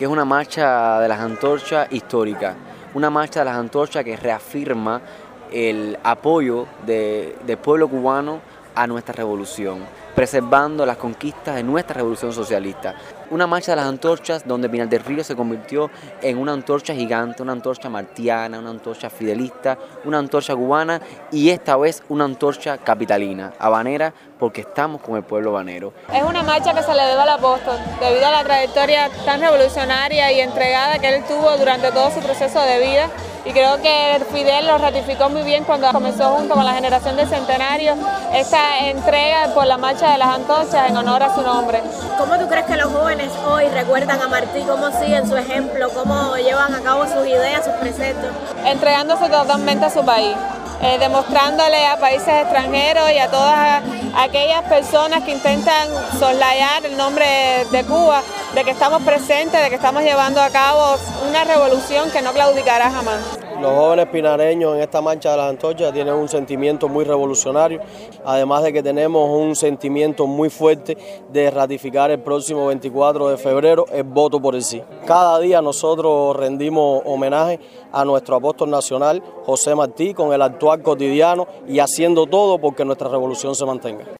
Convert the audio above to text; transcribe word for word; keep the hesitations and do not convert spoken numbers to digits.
que es una marcha de las antorchas histórica, una marcha de las antorchas que reafirma el apoyo de, del pueblo cubano a nuestra revolución, preservando las conquistas de nuestra revolución socialista. Una marcha de las antorchas donde Pinar del Río se convirtió en una antorcha gigante, una antorcha martiana, una antorcha fidelista, una antorcha cubana y esta vez una antorcha capitalina, habanera, porque estamos con el pueblo habanero. Es una marcha que se le debe al apóstol, debido a la trayectoria tan revolucionaria y entregada que él tuvo durante todo su proceso de vida. Y creo que Fidel lo ratificó muy bien cuando comenzó junto con la generación del centenario esta entrega por la marcha de las antorchas en honor a su nombre. ¿Cómo tú crees que los jóvenes hoy recuerdan a Martí? ¿Cómo siguen su ejemplo? ¿Cómo llevan a cabo sus ideas, sus preceptos? Entregándose totalmente a su país, eh, demostrándole a países extranjeros y a todas aquellas personas que intentan soslayar el nombre de Cuba, de que estamos presentes, de que estamos llevando a cabo una revolución que no claudicará jamás. Los jóvenes pinareños en esta marcha de las antorchas tienen un sentimiento muy revolucionario, además de que tenemos un sentimiento muy fuerte de ratificar el próximo veinticuatro de febrero el voto por el sí. Cada día nosotros rendimos homenaje a nuestro apóstol nacional, José Martí, con el actuar cotidiano y haciendo todo porque nuestra revolución se mantenga.